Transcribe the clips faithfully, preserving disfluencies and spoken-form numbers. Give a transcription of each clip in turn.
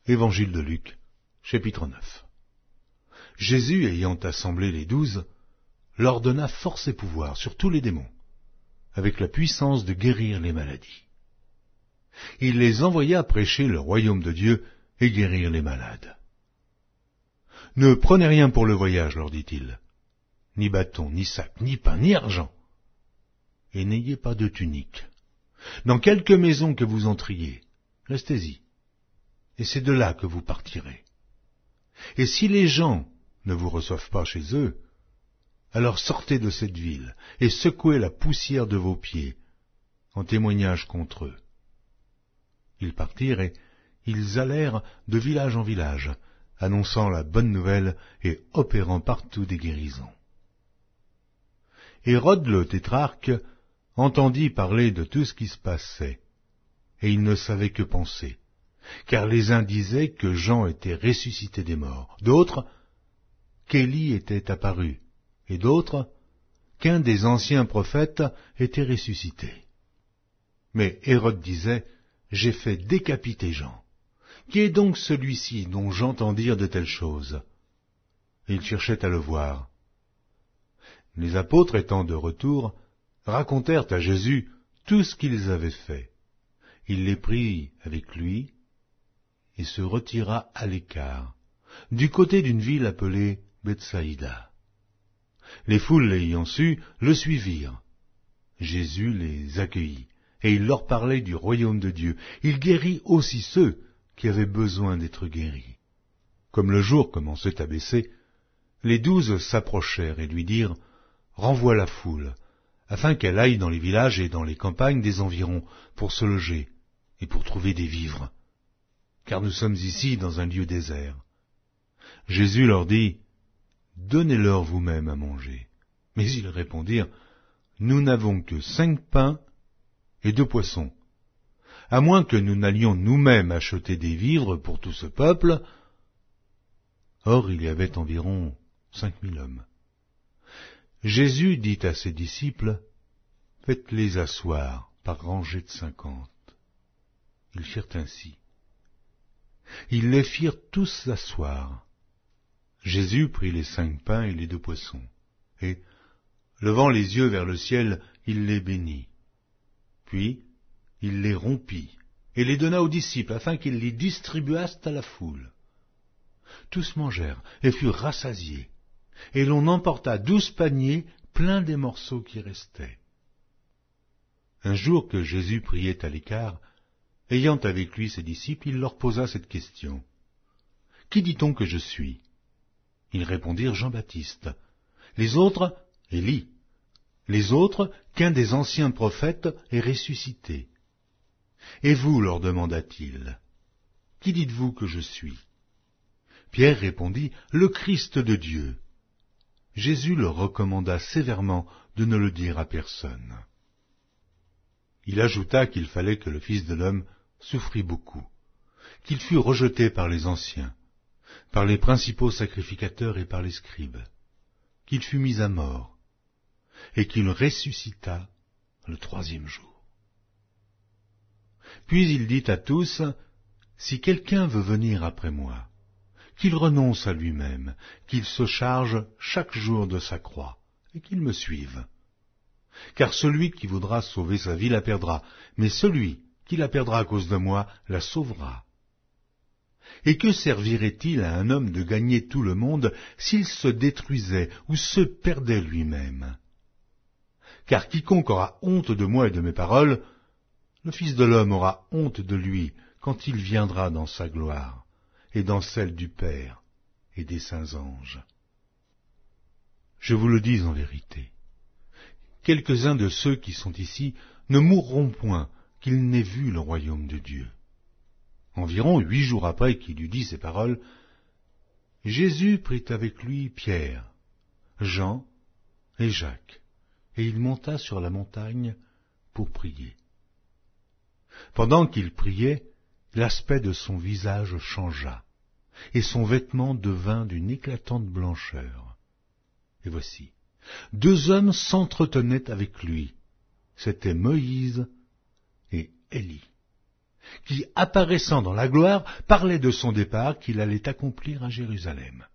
Évangile de Luc, chapitre neuf. Jésus, ayant assemblé les douze, leur donna force et pouvoir sur tous les démons, avec la puissance de guérir les maladies. Il les envoya prêcher le royaume de Dieu et guérir les malades. « Ne prenez rien pour le voyage, leur dit-il, ni bâton, ni sac, ni pain, ni argent, et n'ayez pas de tunique. Dans quelque maison que vous entriez, restez-y, et c'est de là que vous partirez. Et si les gens ne vous reçoivent pas chez eux, alors sortez de cette ville et secouez la poussière de vos pieds, en témoignage contre eux. » Ils partirent et ils allèrent de village en village, annonçant la bonne nouvelle et opérant partout des guérisons. Hérode le tétrarque entendit parler de tout ce qui se passait, et il ne savait que penser, car les uns disaient que Jean était ressuscité des morts, d'autres qu'Élie était apparu, et d'autres qu'un des anciens prophètes était ressuscité. Mais Hérode disait, « J'ai fait décapiter Jean. Qui est donc celui-ci dont j'entends dire de telles choses ?» Et il cherchait à le voir. Les apôtres étant de retour, racontèrent à Jésus tout ce qu'ils avaient fait. Il les prit avec lui et se retira à l'écart, du côté d'une ville appelée Bethsaïda. Les foules l'ayant su, le suivirent. Jésus les accueillit, et il leur parlait du royaume de Dieu. Il guérit aussi ceux qui avaient besoin d'être guéris. Comme le jour commençait à baisser, les douze s'approchèrent et lui dirent, « Renvoie la foule, afin qu'elle aille dans les villages et dans les campagnes des environs pour se loger et pour trouver des vivres, car nous sommes ici dans un lieu désert. » Jésus leur dit, « Donnez-leur vous-même à manger. » Mais ils répondirent, « Nous n'avons que cinq pains et deux poissons. À moins que nous n'allions nous-mêmes acheter des vivres pour tout ce peuple. » Or il y avait environ cinq mille hommes. Jésus dit à ses disciples, « Faites-les asseoir par rangées de cinquante. » Ils firent ainsi. Ils les firent tous s'asseoir. Jésus prit les cinq pains et les deux poissons, et, levant les yeux vers le ciel, il les bénit. Puis, il les rompit, et les donna aux disciples, afin qu'ils les distribuassent à la foule. Tous mangèrent, et furent rassasiés, et l'on emporta douze paniers pleins des morceaux qui restaient. Un jour que Jésus priait à l'écart, ayant avec lui ses disciples, il leur posa cette question. « Qui dit-on que je suis ?» Ils répondirent, « Jean-Baptiste. » Les autres, « Élie. » Les autres, qu'un des anciens prophètes est ressuscité. « Et vous, leur demanda-t-il, qui dites-vous que je suis ?» Pierre répondit, « Le Christ de Dieu. » Jésus leur recommanda sévèrement de ne le dire à personne. Il ajouta qu'il fallait que le Fils de l'homme souffrit beaucoup, qu'il fût rejeté par les anciens, par les principaux sacrificateurs et par les scribes, qu'il fût mis à mort, et qu'il ressuscita le troisième jour. Puis il dit à tous, « Si quelqu'un veut venir après moi, qu'il renonce à lui-même, qu'il se charge chaque jour de sa croix, et qu'il me suive. Car celui qui voudra sauver sa vie la perdra, mais celui qui la perdra à cause de moi la sauvera. Et que servirait-il à un homme de gagner tout le monde s'il se détruisait ou se perdait lui-même? Car quiconque aura honte de moi et de mes paroles, le Fils de l'homme aura honte de lui quand il viendra dans sa gloire et dans celle du Père et des saints anges. Je vous le dis en vérité, quelques-uns de ceux qui sont ici ne mourront point qu'ils n'aient vu le royaume de Dieu. » Environ huit jours après qu'il eut dit ces paroles, Jésus prit avec lui Pierre, Jean et Jacques, et il monta sur la montagne pour prier. Pendant qu'il priait, l'aspect de son visage changea, et son vêtement devint d'une éclatante blancheur. Et voici, deux hommes s'entretenaient avec lui, c'étaient Moïse et Élie. qui, apparaissant dans la gloire, parlait de son départ qu'il allait accomplir à Jérusalem.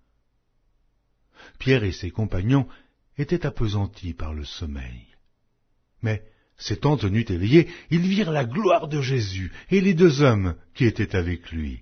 Pierre et ses compagnons étaient appesantis par le sommeil. Mais, s'étant tenus éveillés, ils virent la gloire de Jésus et les deux hommes qui étaient avec lui.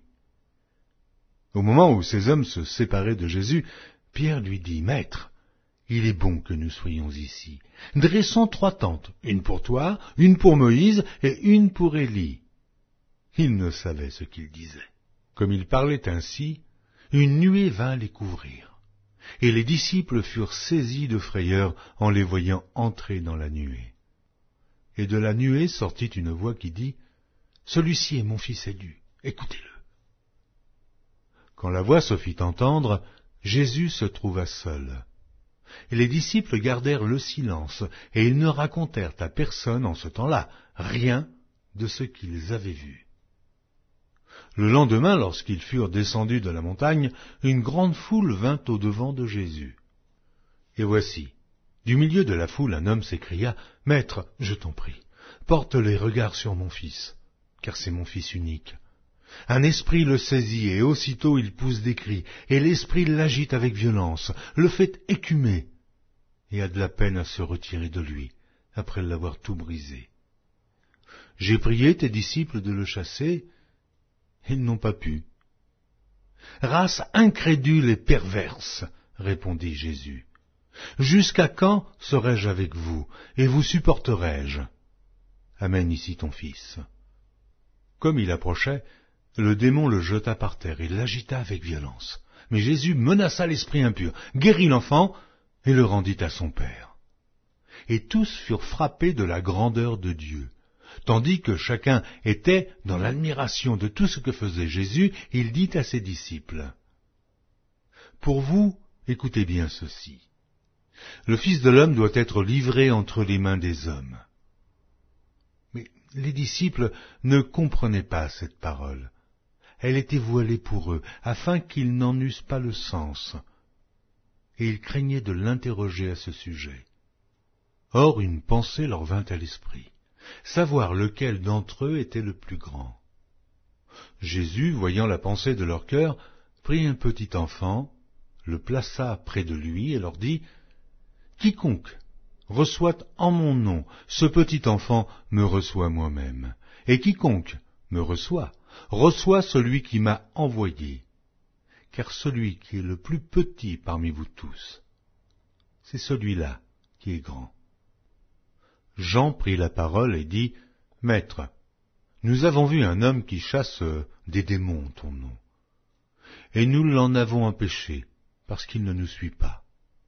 Au moment où ces hommes se séparaient de Jésus, Pierre lui dit, « Maître, il est bon que nous soyons ici. Dressons trois tentes, une pour toi, une pour Moïse et une pour Élie. » Il ne savait ce qu'il disait. Comme il parlait ainsi, une nuée vint les couvrir, et les disciples furent saisis de frayeur en les voyant entrer dans la nuée. Et de la nuée sortit une voix qui dit, « Celui-ci est mon fils élu, écoutez-le. » Quand la voix se fit entendre, Jésus se trouva seul. Et les disciples gardèrent le silence, et ils ne racontèrent à personne en ce temps-là rien de ce qu'ils avaient vu. Le lendemain, lorsqu'ils furent descendus de la montagne, une grande foule vint au-devant de Jésus. Et voici, du milieu de la foule, un homme s'écria, « Maître, je t'en prie, porte les regards sur mon fils, car c'est mon fils unique. Un esprit le saisit, et aussitôt il pousse des cris, et l'esprit l'agite avec violence, le fait écumer, et a de la peine à se retirer de lui, après l'avoir tout brisé. J'ai prié tes disciples de le chasser, ils n'ont pas pu. » « Race incrédule et perverse, répondit Jésus, jusqu'à quand serai-je avec vous, et vous supporterai-je? Amène ici ton fils. » Comme il approchait, le démon le jeta par terre et l'agita avec violence. Mais Jésus menaça l'esprit impur, guérit l'enfant et le rendit à son père. Et tous furent frappés de la grandeur de Dieu. Tandis que chacun était dans l'admiration de tout ce que faisait Jésus, il dit à ses disciples, « Pour vous, écoutez bien ceci. Le Fils de l'homme doit être livré entre les mains des hommes. » Mais les disciples ne comprenaient pas cette parole. Elle était voilée pour eux, afin qu'ils n'en eussent pas le sens. Et ils craignaient de l'interroger à ce sujet. Or une pensée leur vint à l'esprit, savoir lequel d'entre eux était le plus grand. Jésus, voyant la pensée de leur cœur, prit un petit enfant, le plaça près de lui et leur dit, « Quiconque reçoit en mon nom ce petit enfant me reçoit moi-même, et quiconque me reçoit, reçoit celui qui m'a envoyé, car celui qui est le plus petit parmi vous tous, c'est celui-là qui est grand. » Jean prit la parole et dit, « Maître, nous avons vu un homme qui chasse des démons en ton nom, et nous l'en avons empêché, parce qu'il ne nous suit pas. »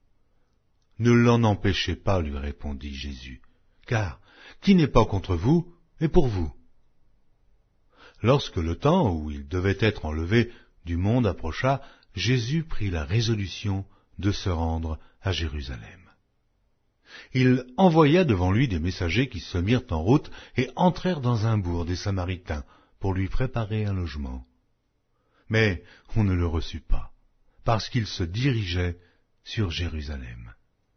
« Ne l'en empêchez pas, lui répondit Jésus, car qui n'est pas contre vous est pour vous. » Lorsque le temps où il devait être enlevé du monde approcha, Jésus prit la résolution de se rendre à Jérusalem. Il envoya devant lui des messagers qui se mirent en route et entrèrent dans un bourg des Samaritains pour lui préparer un logement. Mais on ne le reçut pas, parce qu'il se dirigeait sur Jérusalem.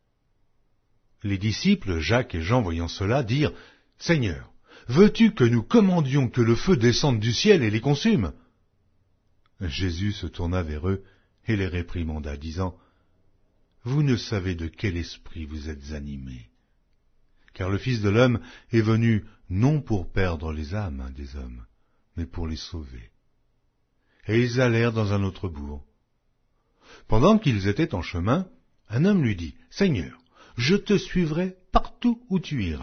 Les disciples, Jacques et Jean, voyant cela, dirent, « Seigneur, veux-tu que nous commandions que le feu descende du ciel et les consume ?» Jésus se tourna vers eux et les réprimanda, disant, « Vous ne savez de quel esprit vous êtes animés, car le Fils de l'homme est venu non pour perdre les âmes des hommes, mais pour les sauver. » Et ils allèrent dans un autre bourg. Pendant qu'ils étaient en chemin, un homme lui dit, « Seigneur, je te suivrai partout où tu iras. »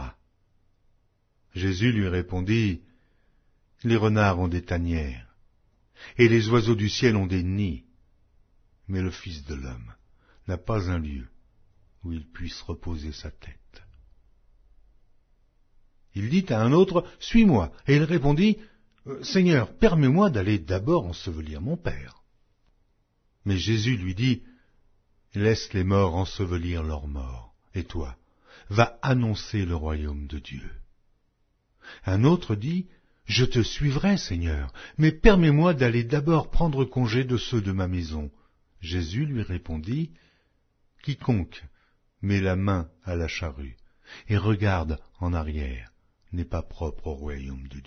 Jésus lui répondit, « Les renards ont des tanières, et les oiseaux du ciel ont des nids, mais le Fils de l'homme n'a pas un lieu où il puisse reposer sa tête. » Il dit à un autre, « Suis-moi. » Et il répondit, « Seigneur, permets-moi d'aller d'abord ensevelir mon Père. » Mais Jésus lui dit, « Laisse les morts ensevelir leurs morts. Et toi, va annoncer le royaume de Dieu. » Un autre dit, « Je te suivrai, Seigneur, mais permets-moi d'aller d'abord prendre congé de ceux de ma maison. » Jésus lui répondit, « Quiconque met la main à la charrue et regarde en arrière n'est pas propre au royaume de Dieu. »